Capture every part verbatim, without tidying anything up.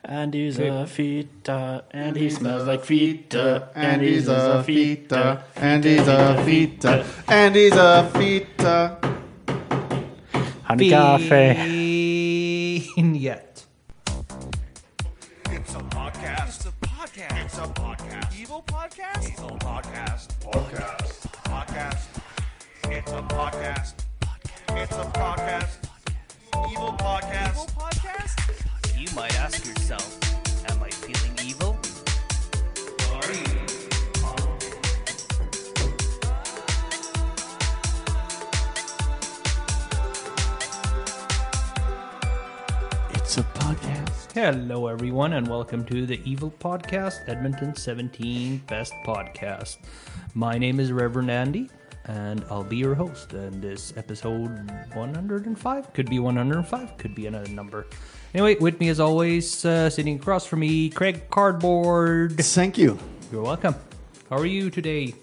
Andy's Okay. a fita, and he smells like fita. Andy's a fita, Andy's a fita, Andy's a fita. Honey cafe. Yet. It's a podcast. It's a podcast. It's a podcast. Evil podcast. Evil podcast. Podcast. Podcast. It's a podcast. It's a podcast. Evil podcast. Evil podcast. You might ask yourself, am I feeling evil? Are you? It's a podcast. Hello, everyone, and welcome to the Evil Podcast, Edmonton's seventeenth best podcast. My name is Reverend Andy, and I'll be your host. And this episode one hundred five could be one hundred five, could be another number. Anyway, with me as always, uh, sitting across from me, Craig Cardboard. Thank you. You're welcome. How are you today?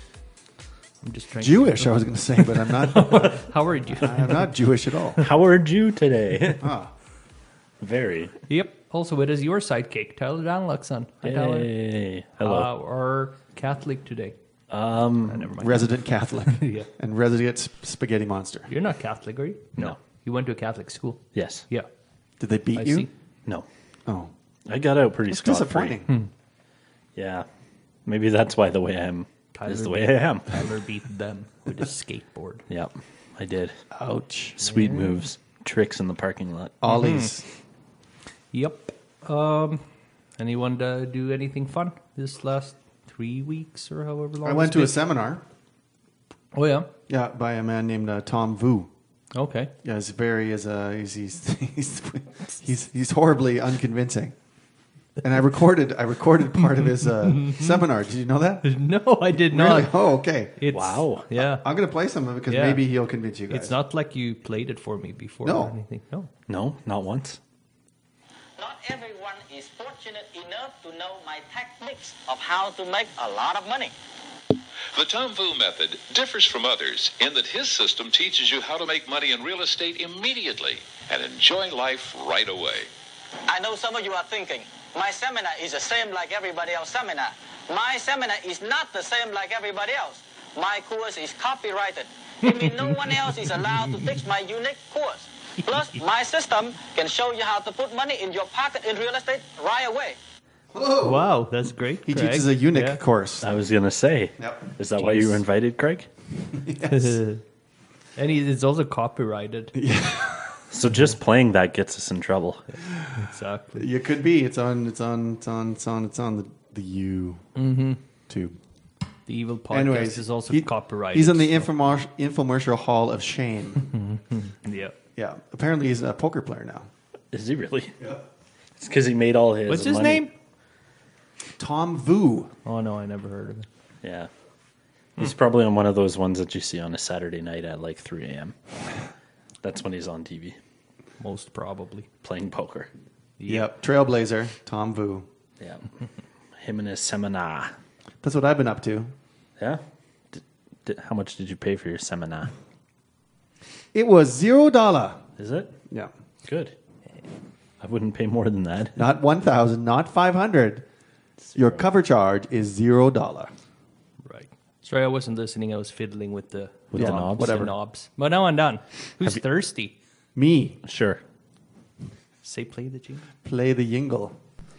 I'm just trying. Jewish, I was going to say, but I'm not. How are you? I'm not Jewish at all. How are you today? Ah, Very. Yep. Also, it is your sidekick, Tyler Danluxon. Hi, Tyler. Hey. Hello. Uh, or Catholic today. um, Uh, never mind. resident Catholic Yeah. and resident sp- spaghetti monster. You're not Catholic, are you? No. You went to a Catholic school. yes. Yeah. Did they beat I you? see. No. Oh, I got out pretty it's scot-free. disappointing. Yeah. Maybe that's why the way I am Tyler is the way I am. Tyler beat them with a skateboard. Yep. I did. Ouch. Sweet moves. Tricks in the parking lot. Ollies. Yep. Um, anyone uh, do anything fun this last three weeks or however long? I went it's to a been? seminar. Oh yeah. Yeah, by a man named uh, Tom Vu. Okay. Yeah, he's very is uh, he's, he's he's he's he's horribly unconvincing. And I recorded I recorded part of his uh, seminar. Did you know that? No, I did not. Really? Oh, okay. It's, Wow. Yeah. I'm gonna play some of it because Yeah. maybe he'll convince you guys. It's not like you played it for me before No. or anything. No. No, not once. Not everyone is fortunate enough to know my techniques of how to make a lot of money. The Tom Vu method differs from others in that his system teaches you how to make money in real estate immediately and enjoy life right away. I know some of you are thinking, my seminar is the same like everybody else's seminar. My seminar is not the same like everybody else. My course is copyrighted. It means no one else is allowed to teach my unique course. Plus, my system can show you how to put money in your pocket in real estate right away. Whoa. Wow, that's great. He Craig. teaches a eunuch Yeah. course. I was going to say. Yep. Is that why you were invited, Craig? Yes. And he, it's also copyrighted. So just playing that gets us in trouble. Exactly. You could be. It's on. It's on. It's on. It's on. It's on the the U tube. The Evil Podcast Anyways, is also he- copyrighted. He's in the so- infomer- infomercial hall of shame. Yeah. Yeah. Apparently, he's a poker player now. Is he really? Yeah. It's because he made all his What's his money. name? Tom Vu. Oh no, I never heard of it. Yeah. He's probably on one of those ones that you see on a Saturday night at like three a.m. That's when he's on T V Most probably. playing poker. Yep. Trailblazer. Tom Vu. Yeah. Him and his seminar. That's what I've been up to. Yeah? Did, did, how much did you pay for your seminar? It was zero dollar. Is it? Yeah. Good. I wouldn't pay more than that. Not one thousand. Not five hundred. Your cover charge is zero dollar. Right. Sorry, I wasn't listening. I was fiddling with the With the knob- knobs? with the Whatever. knobs. But now I'm done. Who's Have you- thirsty? Me. Sure. Say play the jingle. Play the yingle.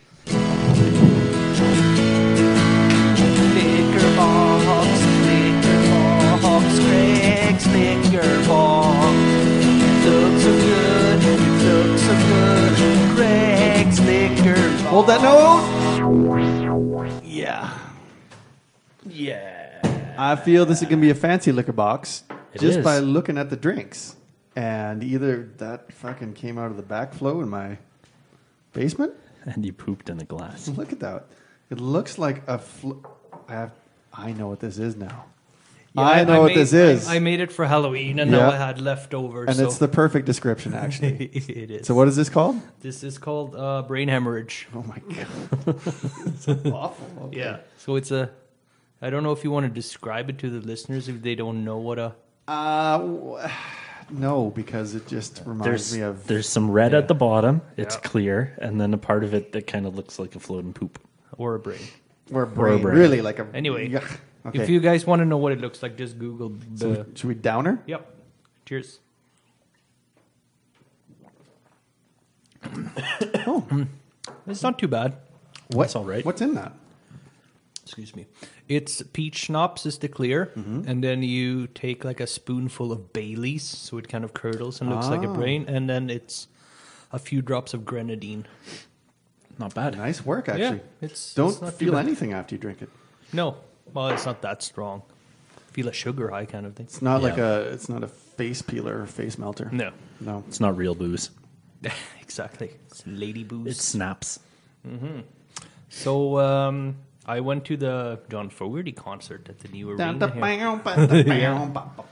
Liquor box, liquor box, Craig's liquor box. Look so good, look so good, Craig's liquor box. Hold that note. Yeah. Yeah. I feel this is going to be a fancy liquor box It just is. by looking at the drinks. And either that fucking came out of the backflow in my basement. And you pooped in a glass. Look at that. It looks like a. Fl- I have. I know what this is now. I know what made, this is. I, I made it for Halloween, and Yeah. now I had leftovers. and so it's the perfect description, actually. it is. So what is this called? This is called uh, brain hemorrhage. Oh my god. It's awful. Okay. Yeah. So it's a. I don't know if you want to describe it to the listeners if they don't know what a. Uh, w- No, because it just reminds There's me of. there's some red Yeah. at the bottom. It's Yeah. clear, and then a part of it that kind of looks like a floating poop. Or a brain. Or a brain, brain. really like a. Anyway, Yeah. Okay. if you guys want to know what it looks like, just Google So the. should we downer? Yep. Cheers. Oh, It's not too bad. what's all right. What's in that? Excuse me. It's peach schnapps is the clear, Mm-hmm. and then you take like a spoonful of Bailey's, so it kind of curdles and looks like a Ah. brain, and then it's a few drops of grenadine. Not bad. Nice work, actually. Yeah, it's Don't it's not too feel bad. anything after you drink it. No, well, it's not that strong. Feel a sugar high kind of thing. It's not like Yeah. a. It's not a face peeler or face melter. No, No. It's not real booze. exactly. It's lady booze. It snaps. So um, I went to the John Fogerty concert at the new arena here.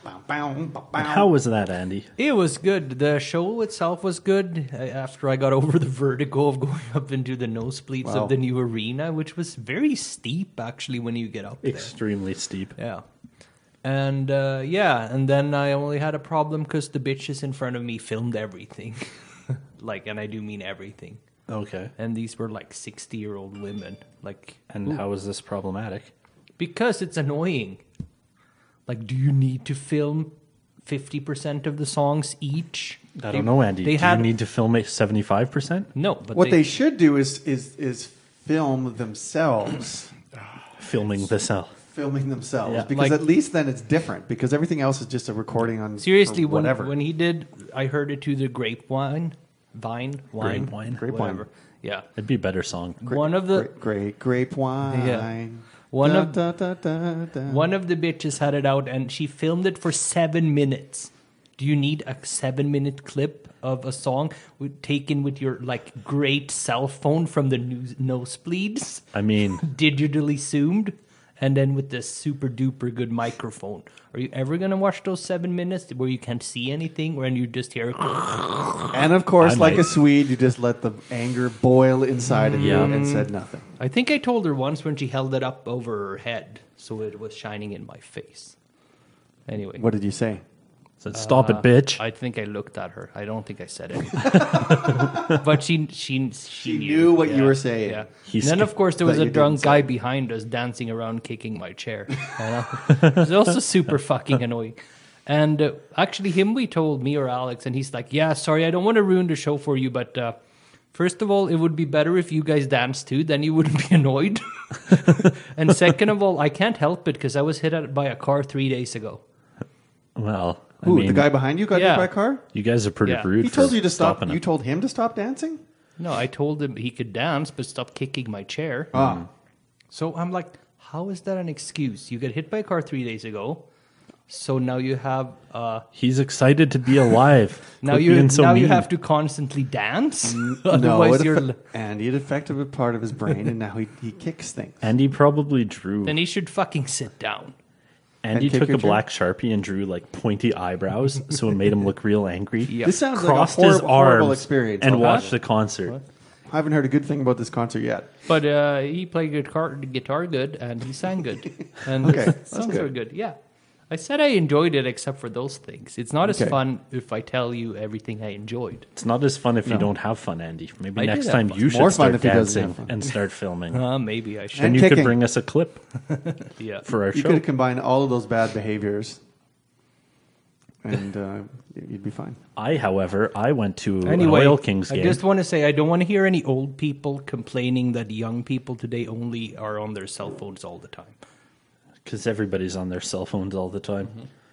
How was that, Andy? It was good. The show itself was good. uh, After I got over the vertigo of going up into the nosebleeds Wow. of the new arena, which was very steep actually when you get up there. Extremely steep. Yeah. And uh, yeah, and then I only had a problem because the bitches in front of me filmed everything. Like, and I do mean everything. Okay. And these were like sixty year old women. Like, And how is this problematic? because it's annoying. Like, do you need to film fifty percent of the songs each? I They- don't know, Andy. They Do had you need to film it seventy-five percent? no, but What they should do is is is film themselves, Filming the cell. filming themselves, Yeah. because Like- at least then it's different. Because everything else is just a recording on seriously or when whatever. when he did, I heard it to the grapevine, vine, wine, Grapevine. Grapevine. whatever. Yeah, It'd be a better song. one of the Great, great grape wine. Yeah. One Da, of- da, da, da, da. one of the bitches had it out, and she filmed it for seven minutes. Do you need a seven minute clip of a song with, taken with your like great cell phone from the news, nosebleeds, I mean, digitally zoomed, and then with this super duper good microphone? Are you ever gonna watch those seven minutes where you can't see anything, when you just hear? And of course, I like might. a Swede, you just let the anger boil inside of you Yeah. and said nothing. I think I told her once when she held it up over her head, so it was shining in my face. Anyway, What did you say? said, stop it, bitch. I think I looked at her. I don't think I said it, but she she she, She knew what you were saying. Yeah. He And then of skipped- course there was that a you drunk didn't guy say. behind us dancing around, kicking my chair. You know? It was also super fucking annoying. And uh, actually, him we told me or Alex, and he's like, "Yeah, sorry, I don't want to ruin the show for you, but." Uh, First of all, it would be better if you guys danced too, then you wouldn't be annoyed. And second of all, I can't help it because I was hit at- by a car three days ago. Well, I Who, mean, the guy behind you got Yeah. hit by a car? you guys are pretty Yeah. rude. He told for you to stop. stopping You it. told him to stop dancing? No, I told him he could dance, but stop kicking my chair. Ah. So I'm like, how is that an excuse? You get hit by a car three days ago, so now you have uh, He's excited to be alive. now Quit you being so now you mean. have to constantly dance. No, Otherwise, it you're. affe- Andy, it affected a part of his brain, and now he, he kicks things. Andy probably drew. Then he should fucking sit down. Andy and kick took a your chair? black Sharpie and drew like pointy eyebrows, so it made him look real angry. Yeah. This sounds Crossed like a his horrible, horrible arms experience. and I'll watched have the it. concert. I haven't heard a good thing about this concert yet. But uh, he played guitar, guitar good, and he sang good, and Okay, the that's songs good. were good. Yeah, I said I enjoyed it, except for those things. It's not as Okay. fun if I tell you everything I enjoyed. It's not as fun if you No. don't have fun, Andy. Maybe I next did have time fun. you should More fun start if he doesn't have dancing fun. and start filming. Uh, maybe I should. and And you could kicking. bring us a clip Yeah. for our You show. could combine all of those bad behaviors, and uh, you'd be fine. I, however, I went to Anyway, an Oil Kings I game. just want to say I don't want to hear any old people complaining that young people today only are on their cell phones all the time. because everybody's on their cell phones all the time.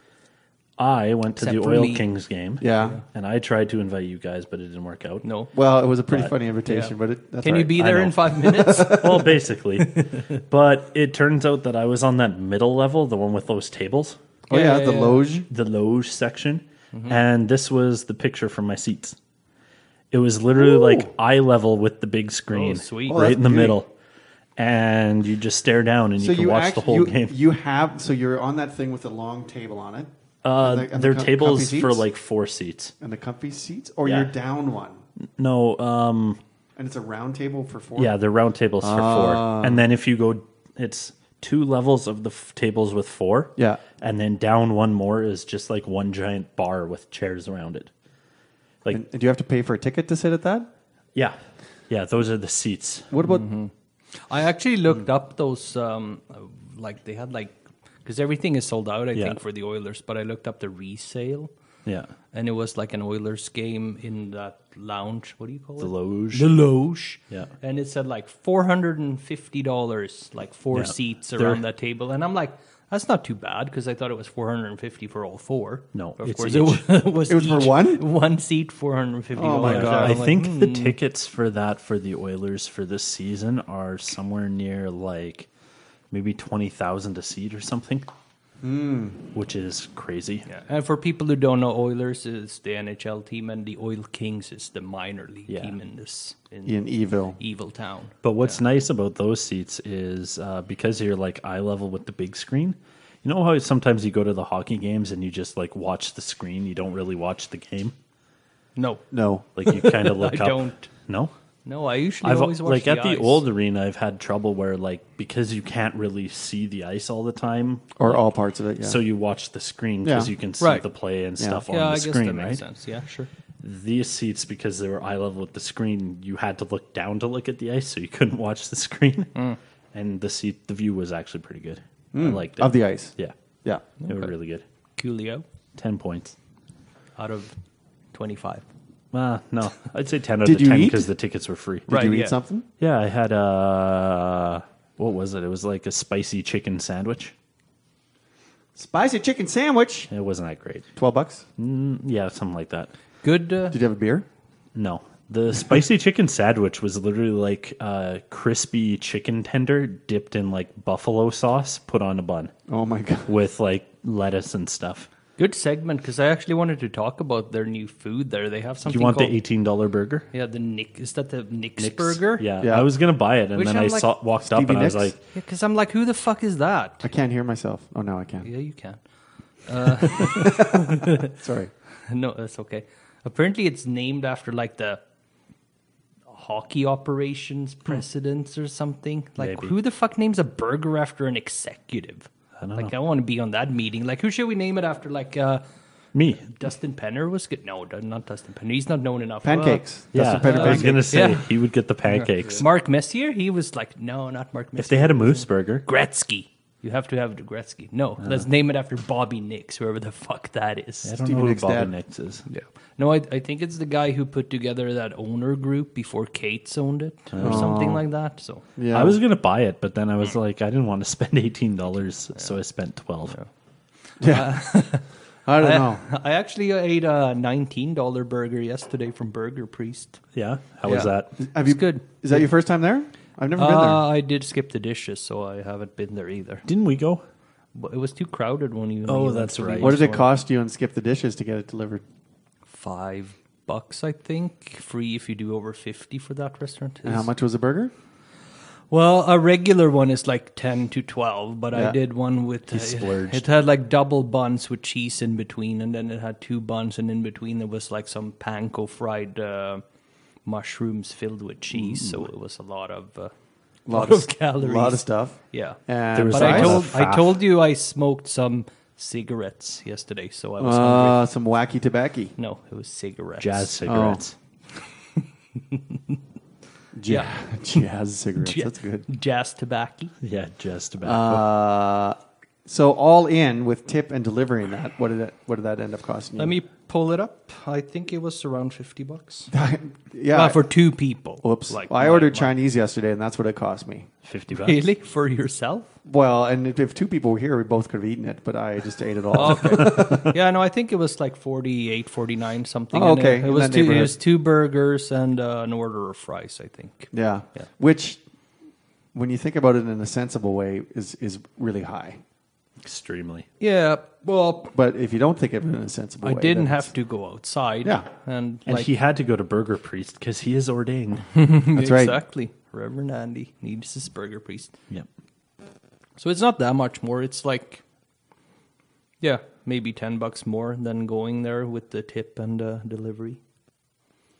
I went to Except the for Oil me. Kings game. Yeah. And I tried to invite you guys, but it didn't work out. No. Well, it was a pretty But- funny invitation, Yeah. but it, that's Can all you right. be I there know. in five minutes? Well, basically. But it turns out that I was on that middle level, the one with those tables, Oh yeah, Yeah, the yeah, Loge. the loge section. Mm-hmm. And this was the picture from my seats. It was literally Ooh. like eye level with the big screen, Oh, sweet. Oh, right that's in the beauty. middle. And you just stare down and you can watch act- the whole you, game. You have so you're on that thing with the long table on it. Uh, and the- and the they're com- tables comfy for seats? like four seats. And the comfy seats, or Yeah. you're down one, No, um, and it's a round table for four. yeah, they're round tables for Ah. four. And then if you go, it's two levels of the f- tables with four. Yeah. And then down one more is just like one giant bar with chairs around it. Like, And do you have to pay for a ticket to sit at that? yeah. Yeah, those are the seats. What about I actually looked up those, um, uh, like they had like, because everything is sold out, I Yeah. think, for the Oilers. But I looked up the resale, Yeah. and it was like an Oilers game in that lounge. What do you call The it? Loge. The Loge. Yeah. And it said like four hundred and fifty dollars, like four Yeah. seats They're- around that table, and I'm like, that's not too bad because I thought it was four hundred and fifty for all four. No, of it's course each. it was. It was for each- one? one seat, four hundred and fifty dollars. Oh, my Yeah, God. I I'm like, think hmm. the tickets for that for the Oilers for this season are somewhere near like maybe twenty thousand a seat or something, which is crazy. Yeah. And for people who don't know, Oilers is the N H L team, and the Oil Kings is the minor league Yeah. team in this in in Evil? Evil Town. But what's nice about those seats is uh, because you're like eye level with the big screen. You know how sometimes you go to the hockey games and you just like watch the screen, you don't really watch the game. No, No. Like you kind of look I up. don't. No. no, I usually I've always watch like the at the ice. old arena, I've had trouble where like because you can't really see the ice all the time, Or all parts of it, yeah. so you watch the screen because Yeah. you can see Right. the play and Yeah. stuff Yeah, on I the guess screen, that makes right? sense. Yeah, sure. These seats, because they were eye level with the screen, you had to look down to look at the ice, so you couldn't watch the screen. Mm. And the seat, the view was actually pretty good. I liked it. of the ice. yeah, Yeah. they were really good. Coolio Ten points. out of twenty-five. Uh, no, I'd say ten out Did of you ten eat? because the tickets were free. Did Right, you eat yeah. something? Yeah, I had a what was it? It was like a spicy chicken sandwich. Spicy chicken sandwich. It wasn't that great. twelve bucks. Yeah, something like that. Good. Uh, Did you have a beer? No. The spicy chicken sandwich was literally like a crispy chicken tender dipped in like buffalo sauce put on a bun Oh my god. with like lettuce and stuff. good segment because I actually wanted to talk about their new food there. They have Do something you want called the eighteen dollar burger? yeah the Nick. Is that the Nick's, Nick's? burger? Yeah, Yeah. I was going to buy it and Which then I'm I like, saw, walked up Stevie and I was Nicks? like, Yeah, because I'm like, who the fuck is that? I can't hear myself. Oh, now I can. Yeah, you can. Sorry. No, that's okay. Apparently, it's named after like the hockey operations presidents or something. Like, Maybe. who the fuck names a burger after an executive? I don't like, know. I want to be on that meeting. Like, who should we name it after? Like, uh, me. Dustin Penner was good. No, not Dustin Penner. He's not known enough. Pancakes. Yeah, Dustin Penner I was going to pancakes. say Yeah. he would get the pancakes. Uh, Mark Messier. He was like, no, not Mark Messier. If they had a moose burger, Gretzky. You have to have the Gretzky. No, let's name it after Bobby Nix, whoever the fuck that is. I don't Stevie know who Nicks' Bobby dad. Nicks is. Yeah. No, I, I think it's the guy who put together that owner group before Kate's owned it or something like that. So Yeah. I was going to buy it, but then I was like, I didn't want to spend eighteen dollars, so I spent twelve dollars. Yeah. I don't know. I, I actually ate a nineteen dollar burger yesterday from Burger Priest. Yeah? How was Yeah. that? Have It's you? good. Is that your first time there? I've never been Uh, there. I did skip the dishes, so I haven't been there either. Didn't we go? But it was too crowded when you. Oh, when you that's went to right. the What did it store. cost you and skip the dishes to get it delivered? Five bucks, I think. Free if you do over fifty for that restaurant. And how much was a burger? Well, a regular one is like ten to twelve, but Yeah. I did one with You uh, splurged. it had like double buns with cheese in between, and then it had two buns, and in between there was like some panko fried uh, mushrooms filled with cheese. So it was a lot of uh, lot, of, calories. A lot of stuff. Yeah, And There was but I a lot told of I fat. told you I smoked some cigarettes yesterday, so I was hungry. uh, some wacky tobacco. No, it was cigarettes. Jazz cigarettes. Ja- Jazz cigarettes. Ja- That's good. Jazz tobacco. Yeah, just tobacco. Uh, so all in with tip and delivery and that, what did that what did that end up costing you? Let me pull it up. I think it was around fifty bucks. yeah. Well, for two people. Whoops. Like Well, I my- ordered my- Chinese yesterday, and that's what it cost me. fifty bucks. Really? For yourself? Well, and if, if two people were here, we both could have eaten it, but I just ate it all. Okay. Yeah, no, I think it was like forty-eight, forty-nine something. Oh, and okay, It, it in was that two. It neighborhood. was two burgers and uh, an order of fries. I think. Yeah. Yeah. Which, when you think about it in a sensible way, is is really high. Extremely. Yeah. Well, But if you don't think of it in a sensible I way, didn't then have to go outside. Yeah. And, And like he had to go to Burger Priest because he is ordained. That's right. exactly. Reverend Andy needs his burger priest. Yep. So it's not that much more. It's like, yeah, maybe ten bucks more than going there with the tip and uh, delivery.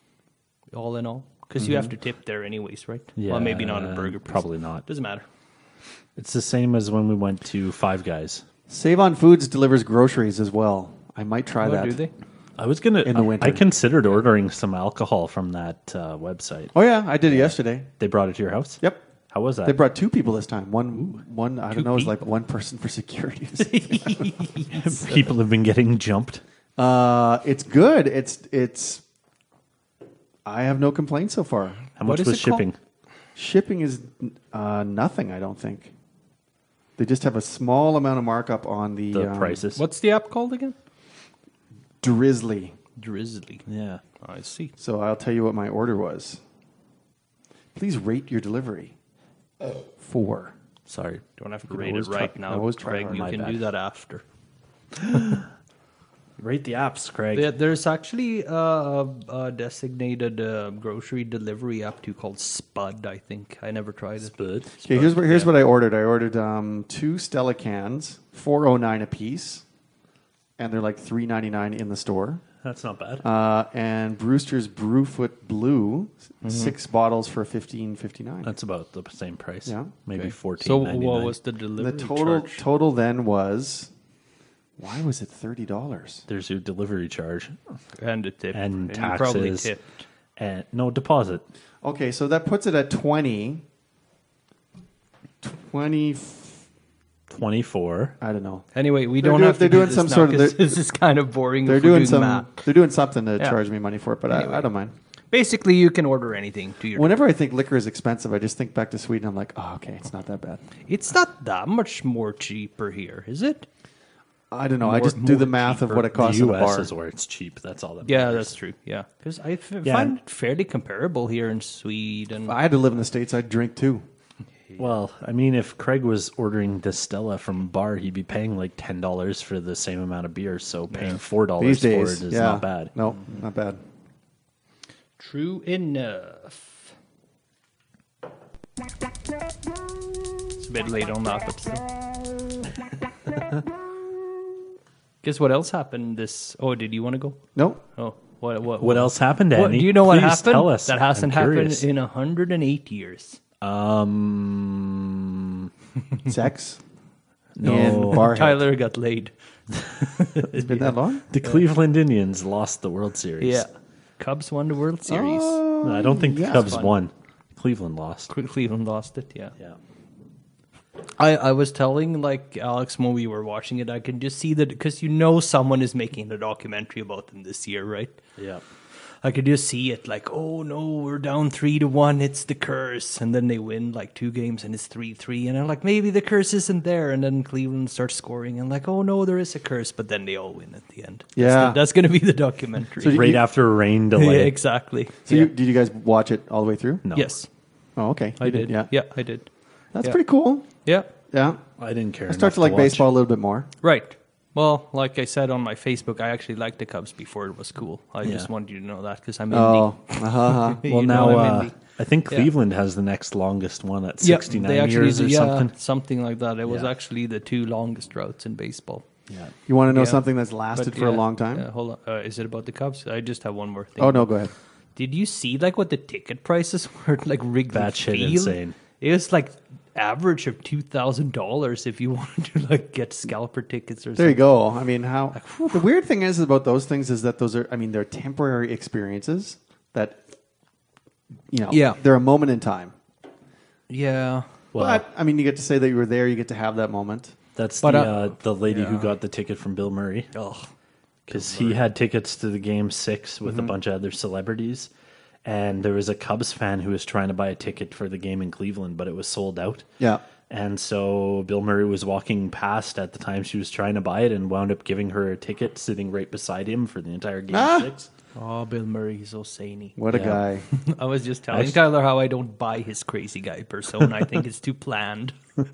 All in all, because you have to tip there anyways, right? Yeah. Well, maybe not a burger. Priest. Probably not. Doesn't matter. It's the same as when we went to Five Guys. Save on Foods delivers groceries as well. I might try Oh, that. do they? I was gonna. In the winter. I considered ordering some alcohol from that uh, website. Oh yeah, I did it yesterday. They brought it to your house. Yep. How was that? They brought two people this time. One, one. I Two don't know. It was like people. one person for security. People have been getting jumped. uh, it's good. It's it's. I have no complaints so far. How What much is was it called? shipping? Shipping is uh, nothing. I don't think. They just have a small amount of markup on the, The um, prices. What's the app called again? Drizzly. Drizzly. Yeah. I see. So I'll tell you what my order was. Please rate your delivery. Four. Sorry. Don't have to can rate it always right try- now, always try Craig. hard. You My can bad. do that after. Rate the apps, Craig. There, there's actually a, a designated uh, grocery delivery app too called Spud. I think I never tried it. But Okay, here's what here's yeah. what I ordered. I ordered um, two Stella cans, four oh nine a piece, and they're like three ninety nine in the store. that's not bad. Uh, and Brewster's Brewfoot Blue, Mm-hmm. six bottles for fifteen fifty nine. That's about the same price. Yeah. Maybe Okay. fourteen. So what was the delivery The total charge? total then was, why was it thirty dollars? There's your delivery charge And a tip. and you probably taxes tipped. and no deposit. Okay, so that puts it at twenty. Twenty. Twenty-four. I don't know. Anyway, we They're don't do- have to they're do doing this some now sort of- 'cause they're- this is kind of boring. They're if we're doing some. math. They're doing something to Yeah. charge me money for it, but Anyway. I, I don't mind. Basically, you can order anything to your. Whenever I think liquor is expensive, I just think back to Sweden. I'm like, oh, okay, it's not that bad. It's not that much more cheaper here, is it? I don't know. I More- just do the more math of cheaper. what it costs the in U a S bar. is where it's cheap. That's all that Yeah, matters. that's true. Yeah, because I f- Yeah. find it fairly comparable here in Sweden. If I had to live in the States, I'd drink too. Well, I mean, if Craig was ordering the Stella from a bar, he'd be paying like ten dollars for the same amount of beer. So paying four dollars These for days, it is yeah. not bad. No, not bad. True enough. It's a bit late on that, but still. Guess what else happened this? Oh, did you want to go? No. Oh, what? What? What else happened, What, Andy? do you know what Please happened? Tell us. That hasn't I'm happened curious. in a hundred and eight years. Um, Sex. No. In Barhead. Tyler got laid. It's been that long? the Cleveland Indians lost the World Series. Yeah, Cubs won the World Series. Oh, I don't think the yeah. Cubs fun. won. Cleveland lost. Cleveland lost it. Yeah. Yeah. I, I was telling like Alex when we were watching it, I can just see that because you know someone is making a documentary about them this year, right? Yeah. I could just see it like, oh no, we're down three to one, it's the curse, and then they win like two games and it's three three, and I'm like, maybe the curse isn't there, and then Cleveland starts scoring, and like, oh no, there is a curse, but then they all win at the end. That's Yeah. the- that's going to be the documentary. So do Right you- after a rain yeah, delay. exactly. So yeah. you, did you guys watch it all the way through? No. Yes, Oh, okay. I You did. Yeah. yeah, I did. That's Yeah. pretty cool. Yeah, Yeah. I didn't care. I start enough to like watch. baseball a little bit more. right. Well, like I said on my Facebook, I actually liked the Cubs before it was cool. I Yeah. just wanted you to know that because I'm Oh, indie. uh-huh, uh-huh. You Well, know now I'm uh, indie. I think Yeah. Cleveland has the next longest one at Yeah, sixty-nine they actually years do- or yeah, something. something like that. It was Yeah. actually the two longest droughts in baseball. Yeah. You want to know Yeah. something that's lasted But for a yeah, long time? yeah, hold on. Uh, is it about the Cubs? I just have one more thing. Oh, no, go ahead. Did you see like what the ticket prices were like Wrigley Batshit Field? insane. It was like average of two thousand dollars if you wanted to like get scalper tickets or There you something. go. I mean, how the weird thing is about those things is that those are, I mean, they're temporary experiences that, you know, Yeah. they're a moment in time. Yeah. Well, But I mean, you get to say that you were there. You get to have that moment. that's But, the uh, uh, the lady who yeah. got the ticket from Bill Murray Oh, because he had tickets to the game six with Mm-hmm. a bunch of other celebrities, and there was a Cubs fan who was trying to buy a ticket for the game in Cleveland, but it was sold out. Yeah. And so Bill Murray was walking past at the time she was trying to buy it and wound up giving her a ticket sitting right beside him for the entire game Ah! six. oh, Bill Murray, he's so zany. What a Yeah. guy. I was just telling Actually- Tyler how I don't buy his crazy guy persona. I think it's too planned.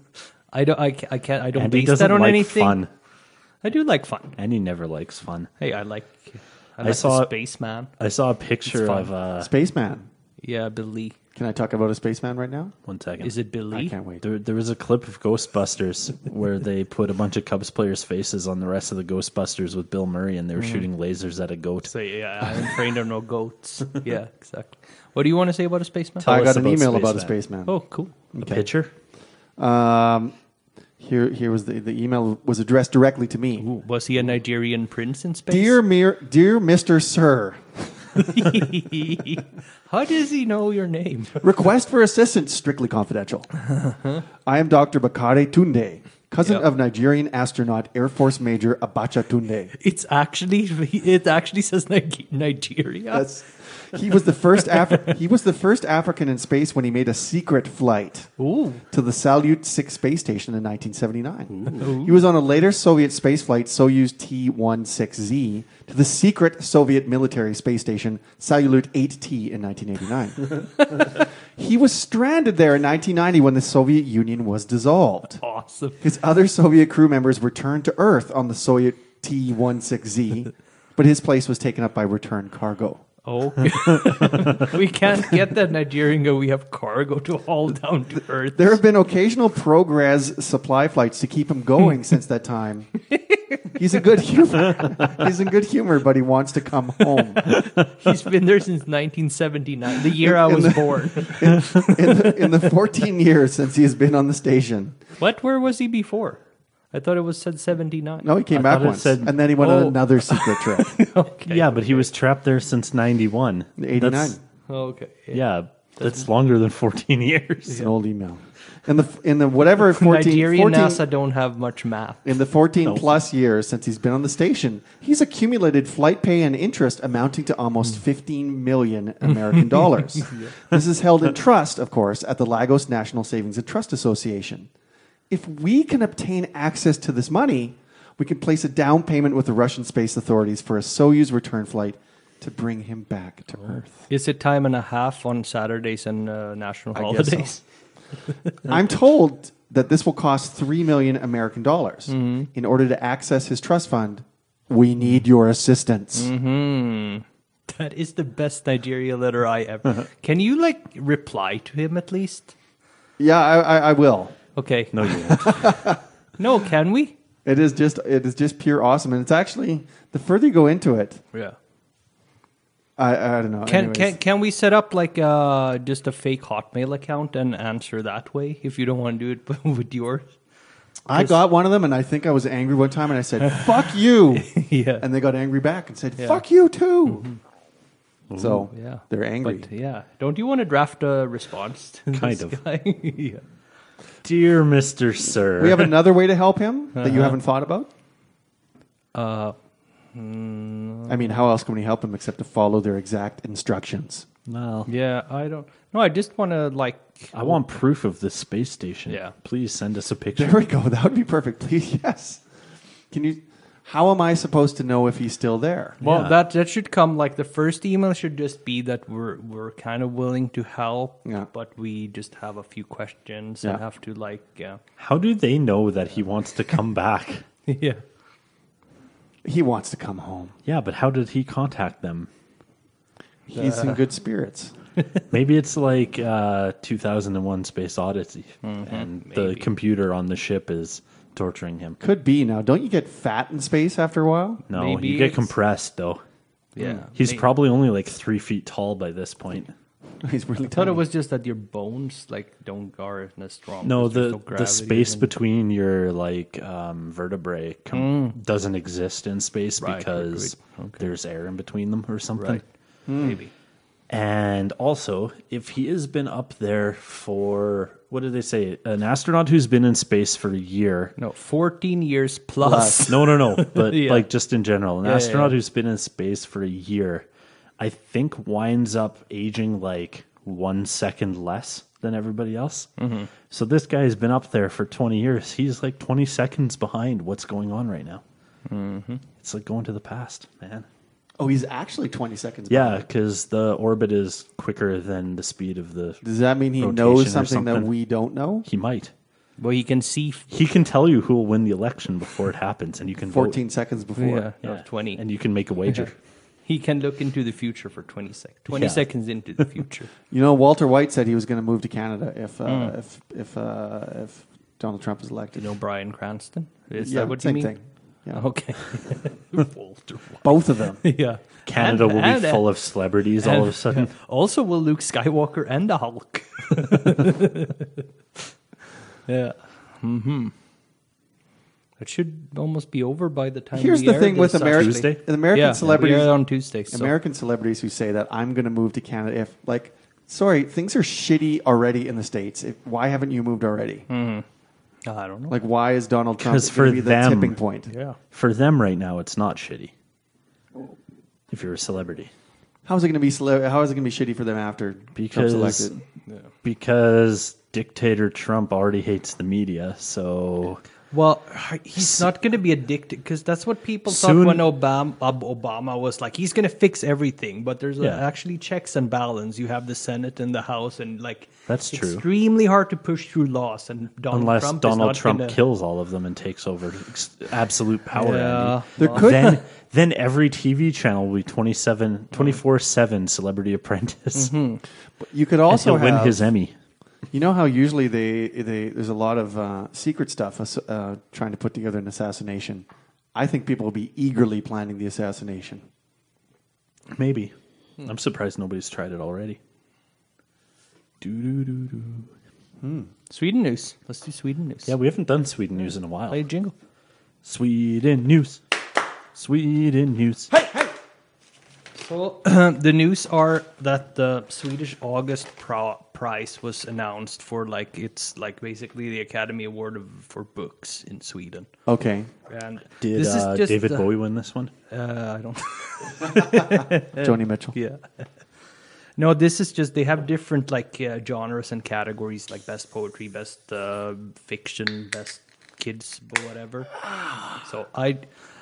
I don't. I, ca- I can't. I don't Andy base doesn't that on like anything. fun. I do like fun. Andy never likes fun. Hey, I like. I I like saw- the spaceman. I saw a picture fun. of uh, Spaceman. Yeah, Billy. Can I talk about a spaceman right now? one second. Is it Billy? I can't wait. There, there was a clip of Ghostbusters where they put a bunch of Cubs players' faces on the rest of the Ghostbusters with Bill Murray, and they were Mm-hmm. shooting lasers at a goat. So yeah, I'm afraid of no goats. Yeah, exactly. What do you want to say about a spaceman? Tell I us got an about email about a Spaceman. spaceman. Oh, cool. A picture? Um, here, here was the, the email was addressed directly to me. Ooh, was he a Nigerian prince in space? Dear, Mir- dear Mister Sir, How does he know your name? request for assistance, strictly confidential. I am Doctor Bakare Tunde, cousin Yep. of Nigerian astronaut Air Force Major Abacha Tunde. It's actually it actually says Nig- Nigeria. That's, he was the first Afri- he was the first African in space when he made a secret flight Ooh. to the Salyut six space station in nineteen seventy-nine. He was on a later Soviet space flight, Soyuz T sixteen Z, to the secret Soviet military space station, Salyut eight T, in nineteen eighty-nine. He was stranded there in nineteen ninety when the Soviet Union was dissolved. Awesome. His other Soviet crew members returned to Earth on the Soyuz T sixteen Z, but his place was taken up by return cargo. Oh, we can't get that Nigerian go. We have cargo to haul down to Earth. There have been occasional Progress supply flights to keep him going since that time. He's in good humor. He's in good humor, but he wants to come home. He's been there since nineteen seventy-nine, the year I In was the- born. In the, in the fourteen years since he has been on the station. What? Where was he before? I thought it was said seventy-nine. No, he came I back thought it once. said- and then he went on Oh. another secret trip. Okay. Yeah, but he was trapped there since ninety-one. eighty-nine. That's- Okay. Yeah, that's longer than fourteen years. It's an old email. In the in the whatever fourteen, Nigerian fourteen NASA don't have much math. in the fourteen plus years since he's been on the station, he's accumulated flight pay and interest amounting to almost fifteen million American dollars. This is held in trust, of course, at the Lagos National Savings and Trust Association. If we can obtain access to this money, we can place a down payment with the Russian space authorities for a Soyuz return flight to bring him back to Earth. Is it time and a half on Saturdays and uh, national I guess so. holidays? I'm told that this will cost three million American dollars. In order to access his trust fund, we need your assistance. That is the best Nigeria letter I ever. Can you like reply to him at least? Yeah, I, I, I will. Okay. No, you won't. No, can we? It is just it is just pure awesome, and it's actually the further you go into it, Yeah. I, I don't know. Can Anyways. can can we set up like uh just a fake Hotmail account and answer that way if you don't want to do it with yours? I got one of them, and I think I was angry one time, and I said "fuck you," Yeah. and they got angry back and said Yeah. "fuck you too." So Yeah. they're angry. But yeah, don't you want to draft a response to Kind this of. guy? Yeah. Dear Mister Sir. We have another way to help him that you haven't thought about. Uh, I mean, how else can we help him except to follow their exact instructions? Well, yeah, I don't. No, I just want to like. I want proof of this space station. Yeah. Please send us a picture. There we go. That would be perfect. Please, yes. Can you? How am I supposed to know if he's still there? Well, Yeah. that that should come like the first email should just be that we're we're kind of willing to help, Yeah. but we just have a few questions Yeah. and have to like, yeah, How do they know that he wants to come back? yeah. He wants to come home. Yeah, but how did he contact them? He's in good spirits. Maybe it's like uh, two thousand one Space Odyssey, and the maybe. computer on the ship is torturing him. Could be. Now, don't you get fat in space after a while? No, Maybe you get it's- compressed, though. Yeah, He's May- probably only like three feet tall by this point. He's really I thought tiny. it was just that your bones like don't are as strong. No, because there's the the gravity space and- between your like um, vertebrae com- doesn't exist in space Right, right, because right. Okay. there's air in between them or something. right, maybe. And also, if he has been up there for what did they say? An astronaut who's been in space for a year. No, fourteen years plus. No, no, no. But Yeah. like just in general, an Yeah, yeah, astronaut yeah. who's been in space for a year, I think winds up aging like one second less than everybody else. Mm-hmm. So this guy has been up there for twenty years. He's like twenty seconds behind what's going on right now. Mm-hmm. It's like going to the past, man. Oh, he's actually twenty seconds. Yeah, behind. because the orbit is quicker than the speed of the. Does that mean he rotation knows or something, that something. we don't know? He might. Well, you can see. F- He can tell you who will win the election before it happens, and you can vote. Fourteen seconds before. yeah, Yeah. no, twenty. and you can make a wager. He can look into the future for twenty seconds. Twenty Yeah. seconds into the future. You know, Walter White said he was going to move to Canada if uh, Mm. if if uh, if Donald Trump is elected. You know Brian Cranston? Is yeah, that what same you mean? thing. Yeah. Okay. Walter White. Both of them. Yeah. Canada And- will and- be full of celebrities all of a sudden. yeah. Also, will Luke Skywalker and the Hulk. Yeah. Mm-hmm. It should almost be over by the time. Here's we the air thing with this, American actually. American Yeah, celebrities. we air on Tuesday. So. American celebrities who say that I'm going to move to Canada if, like, sorry, things are shitty already in the States. If, why haven't you moved already? Mm. I don't know. Like, why is Donald Trump 'Cause going for to be the them- tipping point? yeah. For them right now, it's not shitty. If you're a celebrity. How is it going to be? Cele- how is it going to be shitty for them after Because Trump's elected? because dictator Trump already hates the media, so Well, he's not going to be addicted because that's what people Soon- thought when Obama, Obama was like, he's going to fix everything. But there's Yeah. a, actually checks and balance. You have the Senate and the House, and like That's true. extremely hard to push through laws. And Donald unless Trump Donald is not Trump gonna, kills all of them and takes over ex- absolute power, Yeah. Andy, There could- then then every T V channel will be twenty-seven, twenty-four seven Celebrity Apprentice, You could and also he'll win have, his Emmy. You know how usually they, they there's a lot of uh, secret stuff uh, trying to put together an assassination. I think people will be eagerly planning the assassination. Maybe. Hmm. I'm surprised nobody's tried it already. Doo-doo-doo-doo. Sweden news. Let's do Sweden news. Yeah, we haven't done Sweden news in a while. Play a jingle. Sweden news. Sweden news. So the news are that the Swedish August Pro- Prize was announced for like it's like basically the Academy Award of, for books in Sweden. Okay, And Did this uh, is just David uh, Bowie win this one? Uh, I don't. Joni Mitchell. Yeah. No, this is just they have different like uh, genres and categories like best poetry, best uh, fiction, best kids, whatever. So I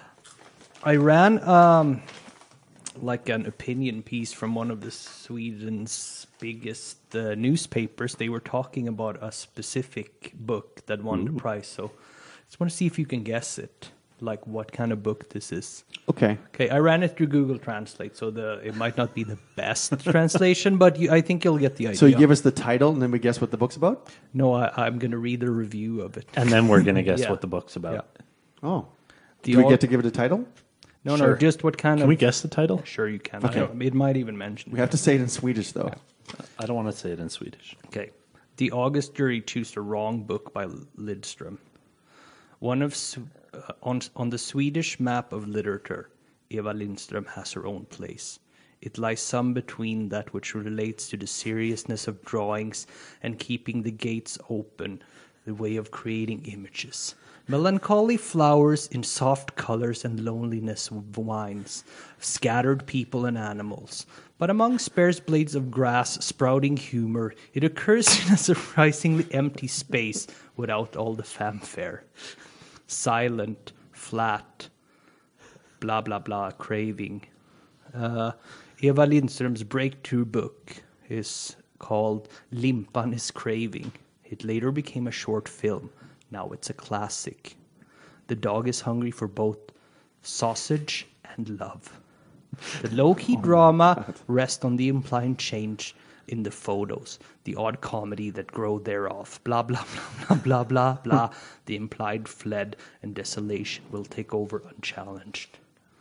I ran um like an opinion piece from one of the Sweden's biggest uh, newspapers. They were talking about a specific book that won the prize. So just want to see if you can guess it, like what kind of book this is. Okay, Okay, I ran it through Google Translate, so the it might not be the best translation, but you, I think you'll get the idea. so you give us the title and then we guess what the book's about. No, I, I'm going to read the review of it. And then we're going to guess Yeah. what the book's about. Yeah. Oh, The do we all- get to give it a title? No, Sure. no, just what kind Can of... we guess the title? Sure, you can. Okay. I don't- it might even mention We it. have to say it in Swedish though. I don't want to say it in Swedish. Okay. The August jury chose the wrong book by Lidström. One of Sw- uh, on on the Swedish map of literature, Eva Lindström has her own place. It lies some between that which relates to the seriousness of drawings and keeping the gates open, the way of creating images. Melancholy flowers in soft colors and loneliness wines, scattered people and animals. But among sparse blades of grass sprouting humor, it occurs in a surprisingly empty space without all the fanfare. Silent, flat, blah blah blah, craving. Uh, Eva Lindström's breakthrough book is called Limpan is Craving. It later became a short film. Now it's a classic. The dog is hungry for both sausage and love. The low-key drama rests on the implied change in the photos, the odd comedy that grow thereof. Blah, blah, blah, blah, blah, blah, blah. The implied fled and desolation will take over unchallenged.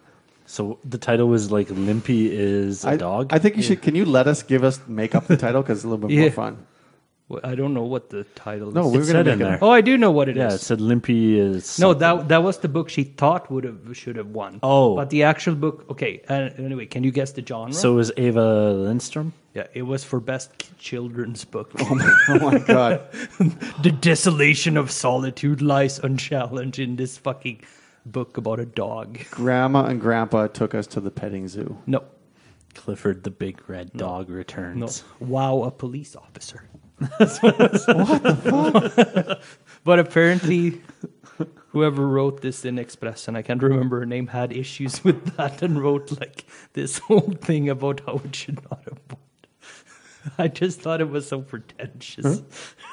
So the title was like Limpy is a I, dog? I think you should. Can you let us give us make up the title because it's a little bit Yeah. more fun. Well, I don't know what the title No, is. we It were going said to in make it. there. Oh, I do know what it is. yeah, it said Limpy is... No, something. that that was the book she thought would have should have won. Oh. but the actual book. Okay, uh, anyway, can you guess the genre? So it was Eva Lindström? yeah, it was for best children's book. Oh my god! The desolation of solitude lies unchallenged in this fucking book about a dog. Grandma and Grandpa took us to the petting zoo. No, Clifford the Big Red Dog no. returns. Wow, a police officer. what the fuck? But apparently, whoever wrote this in Expressen, I can't remember her name, had issues with that and wrote like this whole thing about how it should not have won. I just thought it was so pretentious.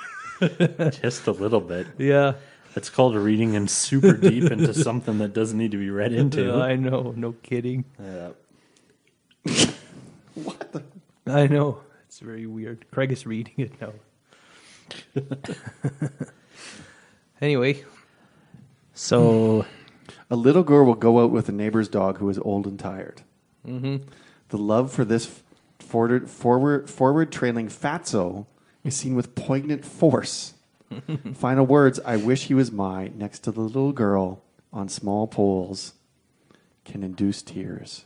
Just a little bit. Yeah. It's called reading in super deep into something that doesn't need to be read into. I know, no kidding. Yeah. What the? I know. It's very weird. Craig is reading it now. Anyway, So A little girl will go out with a neighbor's dog who is old and tired. mm-hmm. The love for this forward, forward, forward trailing fatso is seen with poignant force. Final words, I wish he was mine, next to the little girl on small poles, can induce tears.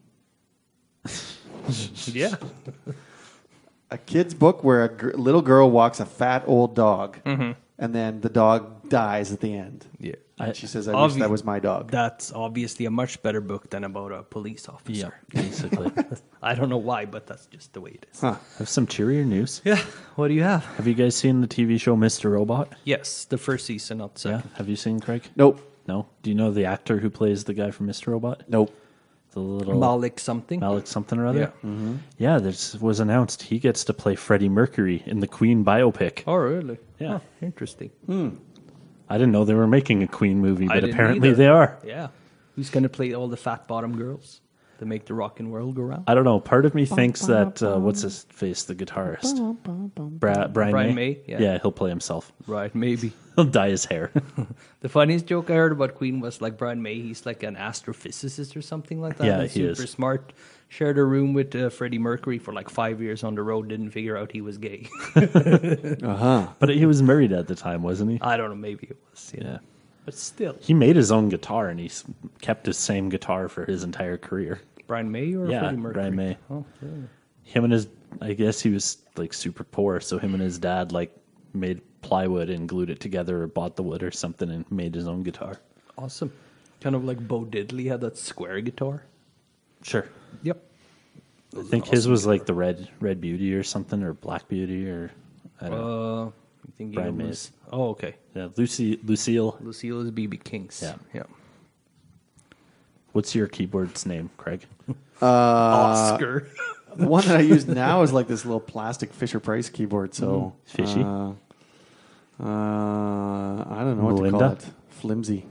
Yeah. A kid's book where a gr- little girl walks a fat old dog, and then the dog dies at the end. Yeah. And she says, I wish Obvi- that was my dog. That's obviously a much better book than about a police Yeah, officer. basically. I don't know why, but that's just the way it is. Huh. Have some cheerier news. Yeah. What do you have? Have you guys seen the T V show Mister Robot? Yes, the first season, not the Yeah. second. Have you seen Craig? Nope. No. Do you know the actor who plays the guy from Mister Robot? Nope. The little Malik something. Malik something or other. Yeah. Mm-hmm. Yeah, this was announced. He gets to play Freddie Mercury in the Queen biopic. Oh, really? Yeah. Oh, interesting. I didn't know they were making a Queen movie, I but didn't apparently either. they are. Yeah. Who's going to play all the fat bottom girls to make the rock and world go round? I don't know. Part of me thinks that uh, what's his face, the guitarist, Bra- Brian, Brian May. May, yeah. he'll play himself. Right, maybe. He'll dye his hair. The funniest joke I heard about Queen was like Brian May, he's like an astrophysicist or something like that. Yeah, He's he super is. smart. Shared a room with uh, Freddie Mercury for like five years on the road, didn't figure out he was gay. Uh-huh. But he was married at the time, wasn't he? I don't know, maybe it was. You know. Yeah. But still. He made his own guitar, and he s- kept his same guitar for his entire career. Brian May or Yeah, Freddie Mercury? Brian May. Oh, really? Him and his, I guess he was like super poor, so him and his dad like made plywood and glued it together, or bought the wood or something, and made his own guitar. Awesome. Kind of like Bo Diddley had that square guitar. Sure. Yep. I think his was like the red Red Beauty or something, or Black Beauty, or I don't know. Uh, I think Brian it was. May's. Oh, okay. Yeah, Lucy Lucille. Lucille is B B King's. Yeah. Yeah. What's your keyboard's name, Craig? Oscar. The one that I use now is like this little plastic Fisher Price keyboard. So Fishy? Uh, uh, I don't know what to Melinda? call it. Flimsy.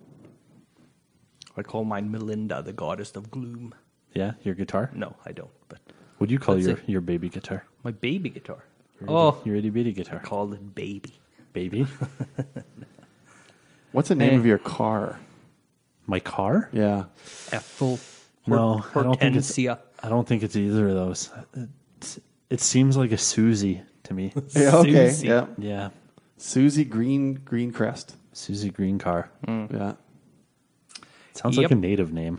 I call mine Melinda, the goddess of gloom. Yeah, your guitar. No, I don't. But What do you call That's your, it. your baby guitar? my baby guitar. Your Oh, itty, your itty bitty guitar. call it baby. Baby. What's the name Eh. of your car? My car? Yeah. Ethel. No, I don't think it's. Hortensia. I don't think it's either of those. It's, it seems like a Susie to me. Yeah, okay. Susie. Yeah. Yeah, Susie Green Green Crest. Susie Green Car. Yeah. Sounds Yep. like a native name.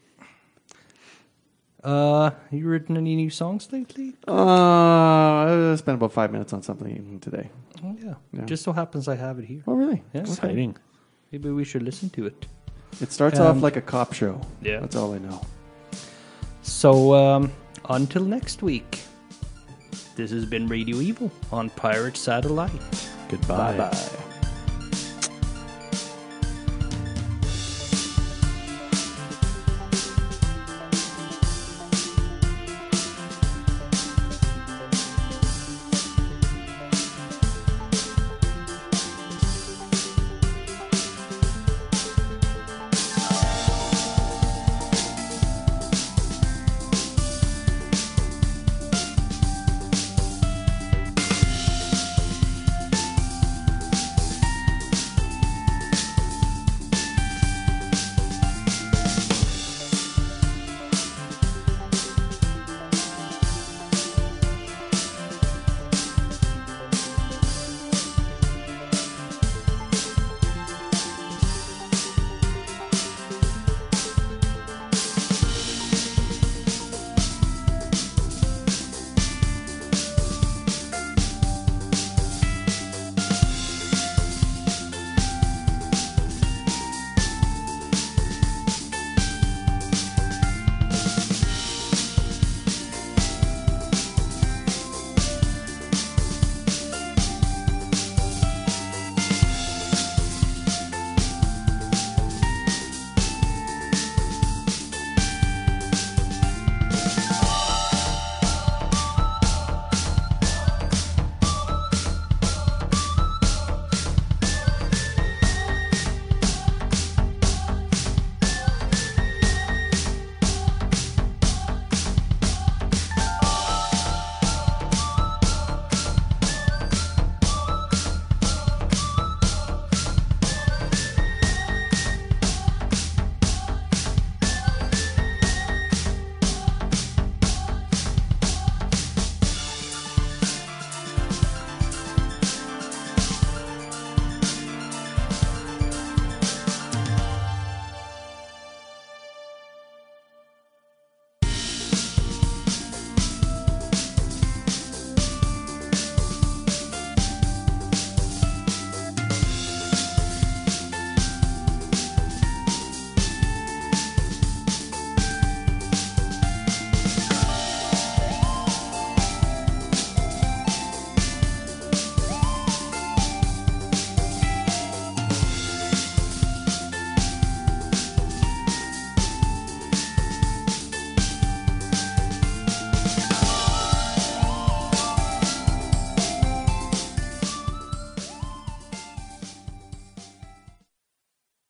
Uh, you written any new songs lately? Uh, I spent about five minutes on something today. Oh, yeah. Yeah. Just so happens I have it here. Oh, really? Yeah. Okay. Exciting. Maybe we should listen to it. It starts Um, off like a cop show. yeah. That's all I know. So, um, until next week, this has been Radio Evil on Pirate Satellite. Goodbye. Bye bye.